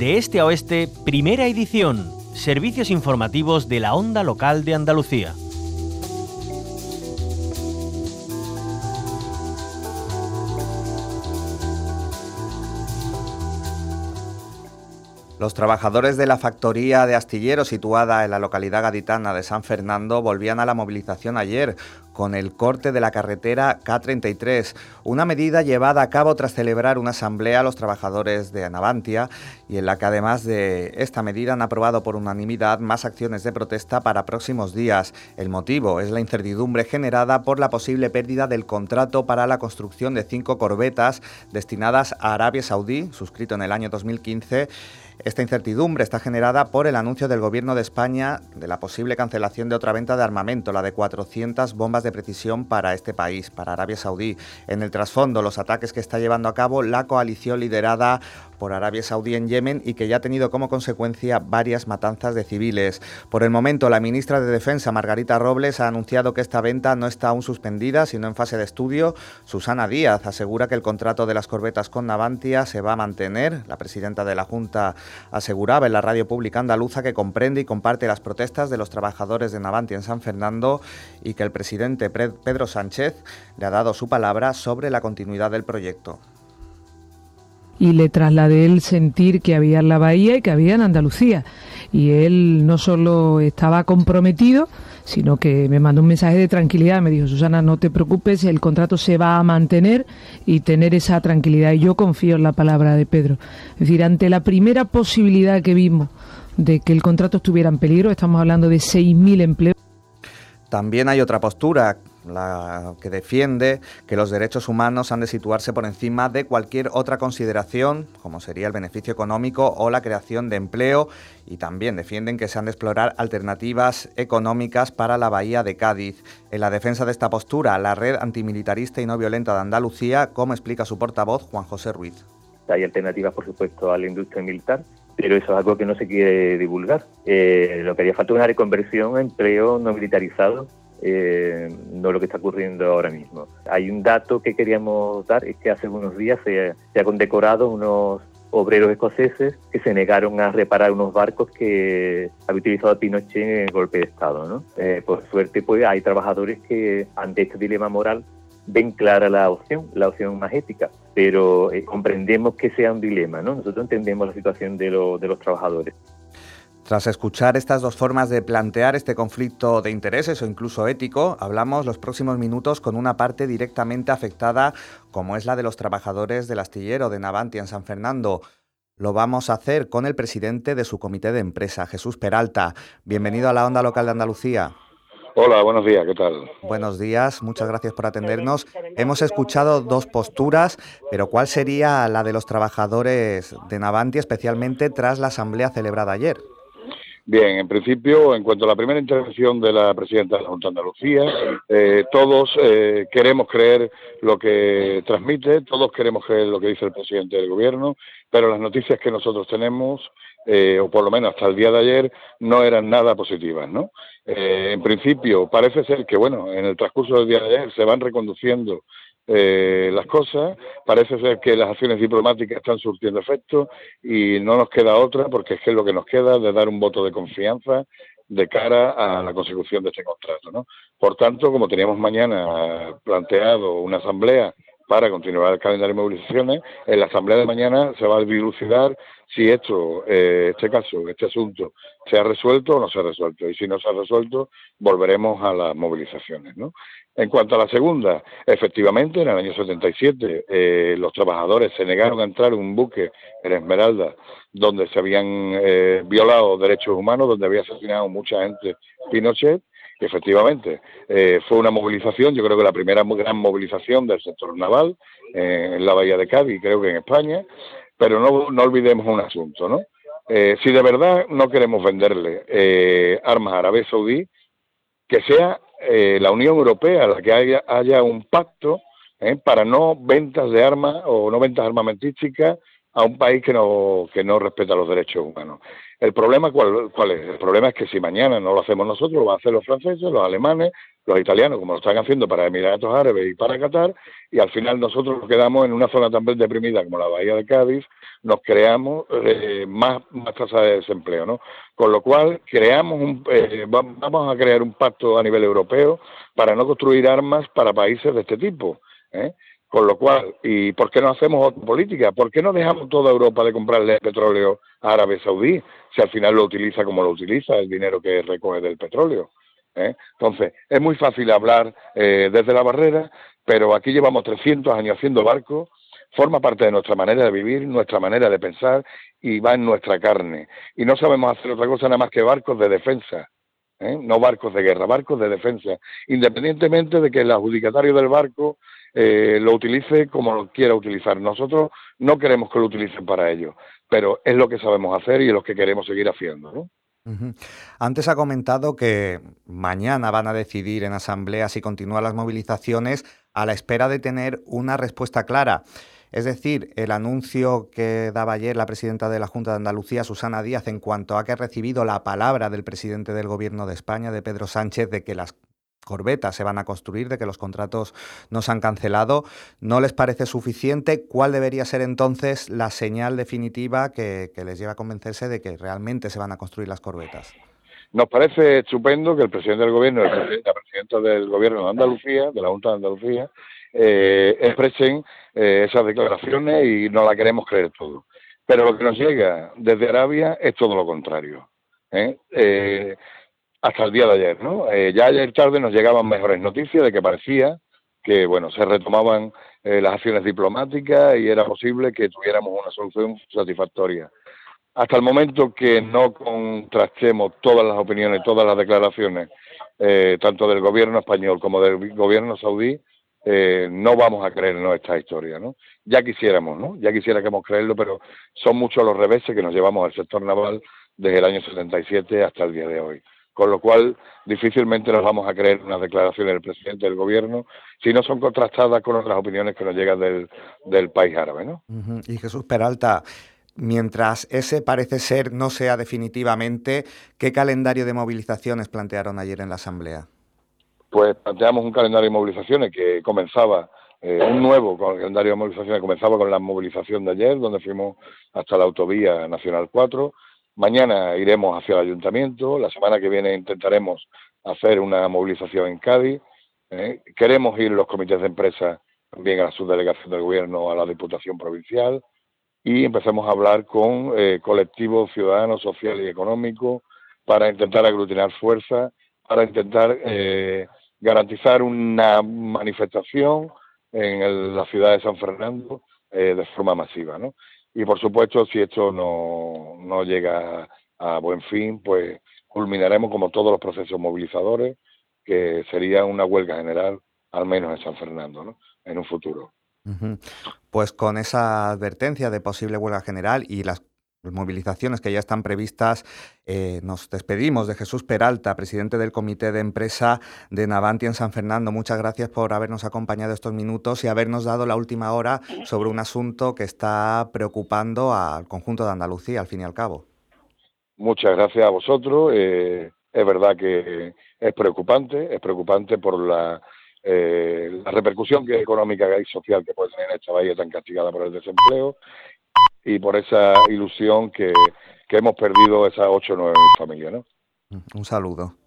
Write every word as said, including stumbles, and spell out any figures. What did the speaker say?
De este a oeste, primera edición. Servicios informativos de la Onda Local de Andalucía. Los trabajadores de la factoría de astilleros situada en la localidad gaditana de San Fernando volvían a la movilización ayer con el corte de la carretera K treinta y tres, una medida llevada a cabo tras celebrar una asamblea a los trabajadores de Navantia y en la que además de esta medida han aprobado por unanimidad más acciones de protesta para próximos días. El motivo es la incertidumbre generada por la posible pérdida del contrato para la construcción de cinco corbetas destinadas a Arabia Saudí, suscrito en el año dos mil quince. Esta incertidumbre está generada por el anuncio del Gobierno de España de la posible cancelación de otra venta de armamento, la de cuatrocientas bombas de precisión para este país, para Arabia Saudí. En el trasfondo, los ataques que está llevando a cabo la coalición liderada por Arabia Saudí en Yemen y que ya ha tenido como consecuencia varias matanzas de civiles. Por el momento, la ministra de Defensa, Margarita Robles, ha anunciado que esta venta no está aún suspendida, sino en fase de estudio. Susana Díaz asegura que el contrato de las corbetas con Navantia se va a mantener. La presidenta de la Junta aseguraba en la radio pública andaluza que comprende y comparte las protestas de los trabajadores de Navantia en San Fernando y que el presidente Pedro Sánchez le ha dado su palabra sobre la continuidad del proyecto. Y le trasladé el sentir que había en la bahía y que había en Andalucía. Y él no solo estaba comprometido, sino que me mandó un mensaje de tranquilidad. Me dijo: Susana, no te preocupes, el contrato se va a mantener y tener esa tranquilidad. Y yo confío en la palabra de Pedro. Es decir, ante la primera posibilidad que vimos de que el contrato estuviera en peligro, estamos hablando de seis mil empleos. También hay otra postura, la que defiende que los derechos humanos han de situarse por encima de cualquier otra consideración, como sería el beneficio económico o la creación de empleo, y también defienden que se han de explorar alternativas económicas para la bahía de Cádiz. En la defensa de esta postura, la Red Antimilitarista y No Violenta de Andalucía, como explica su portavoz, Juan José Ruiz. Hay alternativas, por supuesto, a la industria militar, pero eso es algo que no se quiere divulgar. Eh, lo que haría falta es una reconversión a empleo no militarizado, eh, no lo que está ocurriendo ahora mismo. Hay un dato que queríamos dar, es que hace unos días se, se ha condecorado unos obreros escoceses que se negaron a reparar unos barcos que había utilizado Pinochet en el golpe de Estado, ¿no? Eh, por suerte, pues hay trabajadores que ante este dilema moral ven clara la opción, la opción más ética, pero eh, comprendemos que sea un dilema, ¿no? Nosotros entendemos la situación de, lo, de los trabajadores. Tras escuchar estas dos formas de plantear este conflicto de intereses o incluso ético, hablamos los próximos minutos con una parte directamente afectada, como es la de los trabajadores del astillero de Navantia en San Fernando. Lo vamos a hacer con el presidente de su comité de empresa, Jesús Peralta. Bienvenido a la Onda Local de Andalucía. Hola, buenos días, ¿qué tal? Buenos días, muchas gracias por atendernos. Hemos escuchado dos posturas, pero ¿cuál sería la de los trabajadores de Navantia, especialmente tras la asamblea celebrada ayer? Bien, en principio, en cuanto a la primera intervención de la presidenta de la Junta de Andalucía, eh, todos eh, queremos creer lo que transmite, todos queremos creer lo que dice el presidente del Gobierno, pero las noticias que nosotros tenemos, eh, o por lo menos hasta el día de ayer, no eran nada positivas, ¿no? Eh, en principio, parece ser que, bueno, en el transcurso del día de ayer se van reconduciendo Eh, las cosas, parece ser que las acciones diplomáticas están surtiendo efecto y no nos queda otra, porque es que es lo que nos queda, de dar un voto de confianza de cara a la consecución de este contrato, ¿no? Por tanto, como teníamos mañana planteado una asamblea para continuar el calendario de movilizaciones, en la asamblea de mañana se va a dilucidar si esto, eh, este caso, este asunto, se ha resuelto o no se ha resuelto, y si no se ha resuelto, volveremos a las movilizaciones, ¿no? En cuanto a la segunda, efectivamente, en el año setenta y siete, eh, los trabajadores se negaron a entrar en un buque en Esmeralda, donde se habían eh, violado derechos humanos, donde había asesinado mucha gente Pinochet. Efectivamente, eh, fue una movilización, yo creo que la primera gran movilización del sector naval eh, en la bahía de Cádiz, creo que en España, pero no, no olvidemos un asunto, ¿no? Eh, si de verdad no queremos venderle eh, armas a Arabia Saudí, que sea eh, la Unión Europea la que haya, haya un pacto eh, para no ventas de armas o no ventas armamentísticas a un país que no que no respeta los derechos humanos. El problema, ¿cuál, cuál es? El problema es que si mañana no lo hacemos nosotros, lo van a hacer los franceses, los alemanes, los italianos, como lo están haciendo para Emiratos Árabes y para Qatar, y al final nosotros nos quedamos en una zona tan deprimida como la Bahía de Cádiz, nos creamos eh, más, más tasa de desempleo, ¿no? Con lo cual, creamos un, eh, vamos a crear un pacto a nivel europeo para no construir armas para países de este tipo, ¿eh? Con lo cual, ¿y por qué no hacemos otra política? ¿Por qué no dejamos toda Europa de comprarle petróleo a Arabia Saudí, si al final lo utiliza como lo utiliza, el dinero que recoge del petróleo? ¿Eh? Entonces, es muy fácil hablar eh, desde la barrera, pero aquí llevamos trescientos años haciendo barcos, forma parte de nuestra manera de vivir, nuestra manera de pensar y va en nuestra carne. Y no sabemos hacer otra cosa nada más que barcos de defensa, ¿eh? No barcos de guerra, barcos de defensa, independientemente de que el adjudicatario del barco eh, lo utilice como lo quiera utilizar. Nosotros no queremos que lo utilicen para ello, pero es lo que sabemos hacer y es lo que queremos seguir haciendo, ¿no? Uh-huh. Antes ha comentado que mañana van a decidir en asamblea si continúan las movilizaciones a la espera de tener una respuesta clara. Es decir, el anuncio que daba ayer la presidenta de la Junta de Andalucía, Susana Díaz, en cuanto a que ha recibido la palabra del presidente del Gobierno de España, de Pedro Sánchez, de que las corbetas se van a construir, de que los contratos no se han cancelado, ¿no les parece suficiente? ¿Cuál debería ser entonces la señal definitiva que, que les lleva a convencerse de que realmente se van a construir las corbetas? Nos parece estupendo que el presidente del Gobierno y el la presidenta del Gobierno de Andalucía, de la Junta de Andalucía, eh, expresen eh, esas declaraciones y no la queremos creer todo. Pero lo que nos llega desde Arabia es todo lo contrario, ¿eh? Eh, hasta el día de ayer, ¿no? Eh, ya ayer tarde nos llegaban mejores noticias de que parecía que, bueno, se retomaban eh, las acciones diplomáticas y era posible que tuviéramos una solución satisfactoria. Hasta el momento que no contrastemos todas las opiniones, todas las declaraciones, eh, tanto del gobierno español como del gobierno saudí, eh, no vamos a creernos esta historia, ¿no? Ya quisiéramos, ¿no? Ya quisiéramos creerlo, pero son muchos los reveses que nos llevamos al sector naval desde el año setenta y siete hasta el día de hoy. Con lo cual, difícilmente nos vamos a creer unas declaraciones del presidente del gobierno si no son contrastadas con otras opiniones que nos llegan del, del país árabe, ¿no? Uh-huh. Y Jesús Peralta, mientras ese parece ser no sea definitivamente, ¿qué calendario de movilizaciones plantearon ayer en la Asamblea? Pues planteamos un calendario de movilizaciones que comenzaba, eh, un nuevo calendario de movilizaciones que comenzaba con la movilización de ayer, donde fuimos hasta la autovía Nacional cuatro. Mañana iremos hacia el ayuntamiento, la semana que viene intentaremos hacer una movilización en Cádiz, ¿eh? Queremos ir los comités de empresa también a la subdelegación del gobierno, a la Diputación Provincial, y empecemos a hablar con eh, colectivos ciudadanos, sociales y económicos para intentar aglutinar fuerzas, para intentar eh, garantizar una manifestación en el, la ciudad de San Fernando eh, de forma masiva, ¿no? Y por supuesto, si esto no, no llega a buen fin, pues culminaremos como todos los procesos movilizadores, que sería una huelga general, al menos en San Fernando, ¿no? En un futuro. Uh-huh. Pues con esa advertencia de posible huelga general y las movilizaciones que ya están previstas, eh, nos despedimos de Jesús Peralta, presidente del Comité de Empresa de Navantia en San Fernando. Muchas gracias por habernos acompañado estos minutos y habernos dado la última hora sobre un asunto que está preocupando al conjunto de Andalucía, al fin y al cabo. Muchas gracias a vosotros. Eh, es verdad que es preocupante, es preocupante por la, eh, la repercusión que económica y social que puede tener esta bahía tan castigada por el desempleo, y por esa ilusión que, que hemos perdido esas ocho o nueve familias, ¿no? Un saludo.